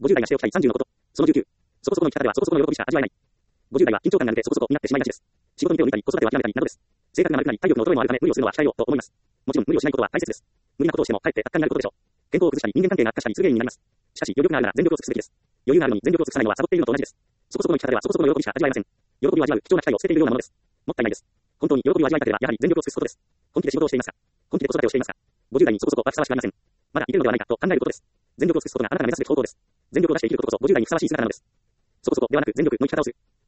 50代がしておきたい30のこと。その19。そこそこの生き方ではそこそこの喜びしか味わえない。50代は緊張感が抜けてそこそこになってしまいがちです。仕事に手を抜いたり、子育てを諦めたりなどです。性格が丸くなり、体力の衰えもあるため、無理をするのは控えようと思います。もちろん、無理をしないことは大切です。無理なことをしても、かえって悪化になることでしょう。健康を崩したり、人間関係が悪化したりする原因になります。しかし、余力があるなら全力を尽くすべきです。余裕があるのに全力を尽くさないのはサボっているのと同じです。そこそこの生き方ではそこそこの喜びしか味わえません。喜びを味わう貴重な機会を捨てているようなものです。もったいないです。本当に喜びを味わいたければ、やはり全力を尽くすことです。本気で仕事をしていますか？本気で子育てをしていますか？50代にそこそこはふさわしくありません。まだいけるのではないかと考えることです。全力を尽くすことがあなたが目指すべき方向です。全力を出して生きることこそ50代にふさわしい姿なのです。そこそこではなく全力の生き方をする。